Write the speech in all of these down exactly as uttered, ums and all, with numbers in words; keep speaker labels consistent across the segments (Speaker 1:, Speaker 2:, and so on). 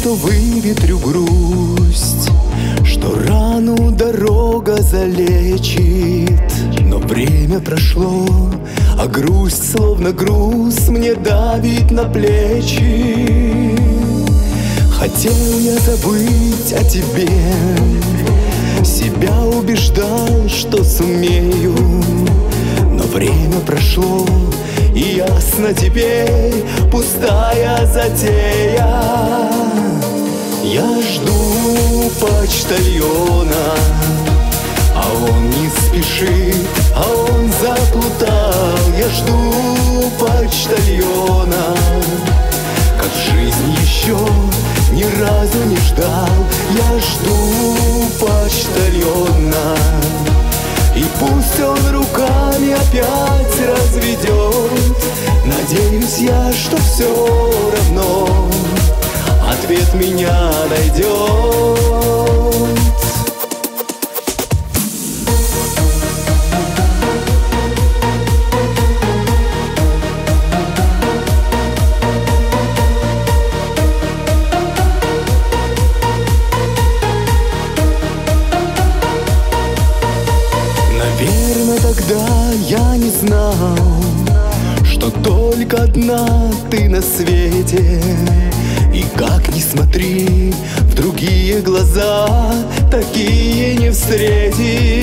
Speaker 1: что выветрю грусть, что рану дорога залечит. Но время прошло, а грусть, словно груз, мне давит на плечи. Хотел я забыть о тебе, себя убеждал, что сумею. Но время прошло, и ясно теперь пустая затея. Я жду почтальона, а он не спешит, а он заплутал. Я жду почтальона, как в жизни еще ни разу не ждал. Я жду почтальона, и пусть он руками опять разведет. Надеюсь я, что все равно ответ меня найдет. Наверное, тогда я не знал, что только одна ты на свете. И как ни смотри, в другие глаза такие не встретить.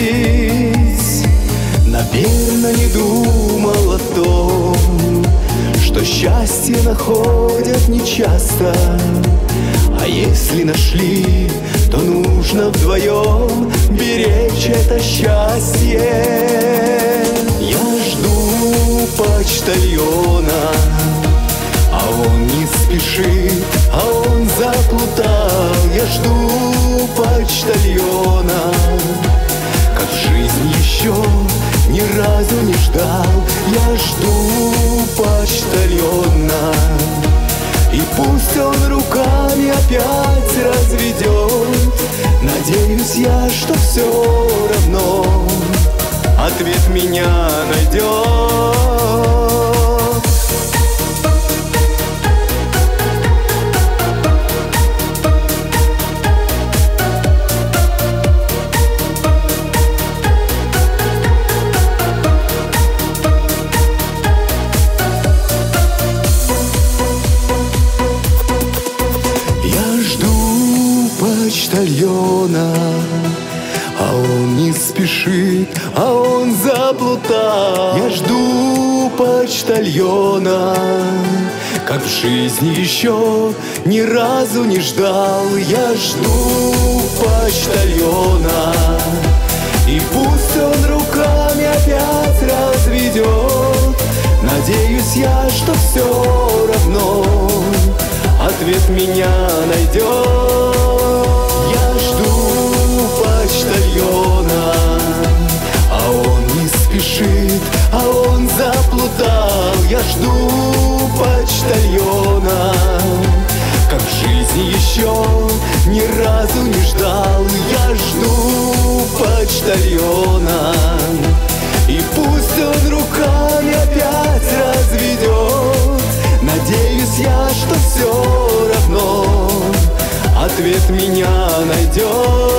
Speaker 1: Наверное, не думал о том, что счастье находят нечасто. А если нашли, то нужно вдвоем беречь это счастье. Я жду почтальона, а он не спешит, а он заплутал. Я жду почтальона, как в жизни еще ни разу не ждал. Я жду почтальона, и пусть он руками опять разведет. Надеюсь я, что все равно ответ меня найдет. Почтальона, а он не спешит, а он заплутал. Я жду почтальона, как в жизни еще ни разу не ждал. Я жду почтальона, и пусть он руками опять разведет. Надеюсь я, что все равно ответ меня найдет. Я жду почтальона, а он не спешит, а он заплутал. Я жду почтальона, как в жизни еще ни разу не ждал. Я жду почтальона, и пусть он руками опять разведет. Надеюсь я, что все равно ответ меня найдет.